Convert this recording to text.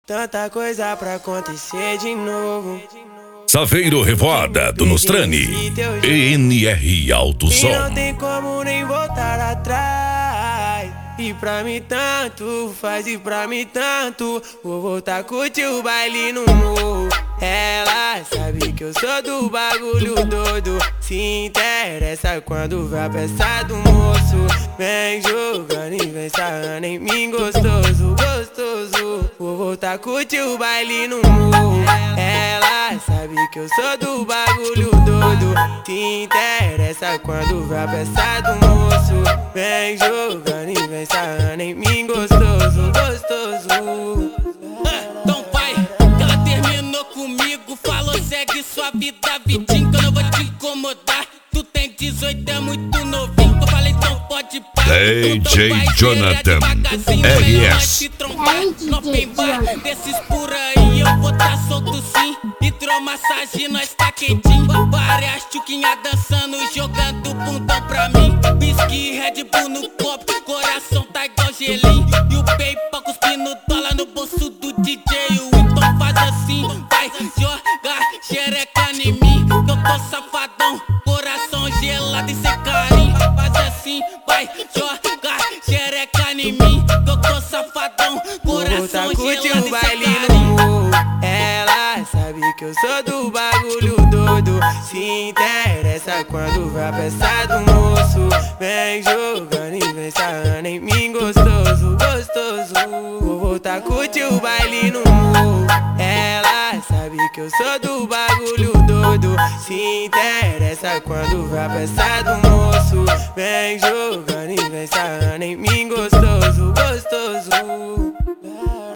Tanta coisa pra acontecer de novo. Saveiro Revoada do Nostrani, ENR Alto Som. E não tem como nem voltar atrás. E pra mim tanto faz, e pra mim tanto. Vou voltar a curtir o baile no morro. Ela sabe que eu sou do bagulho doido. Se interessa quando vai a peça do moço. Vem jogando e vem sarrando em mim gostoso, gostoso. Vou voltar a curtir o baile no morro. Ela sabe que eu sou do bagulho doido. Se interessa quando vai a peça do moço. Vem jogando e vem sarrando em mim gostoso, gostoso. Então vai, que ela terminou comigo. Falou segue sua vida, vidinho, que eu não vou te incomodar. Tu tem 18, é muito novinho. Eu falei então pode parar. DJ Jonathan RS. Não tem bar desses por aí, eu vou tá solto sim. Hidromassagem, nós tá quentinho. Várias tchuquinhas dançando, jogando bundão pra mim. Whisky, Red Bull no copo, coração tá igual gelinho. E o PayPal cuspindo dólar no bolso do DJ. Então faz assim, vai jogar xereca em mim, que eu tô safadão, coração gelado e sem carinho. Faz assim, vai jogar xereca em mim, que eu tô safadão, coração gelado e sem carinho. Ela sabe que eu sou do bagulho doido. Se interessa quando vai a peça do moço. Vem jogando e vem sarrando em mim gostoso, gostoso. Vou voltar a curtir o baile no morro. Ela sabe que eu sou do bagulho doido. Se interessa quando vai a peça do moço. Vem jogando e vem sarrando em mim gostoso, gostoso.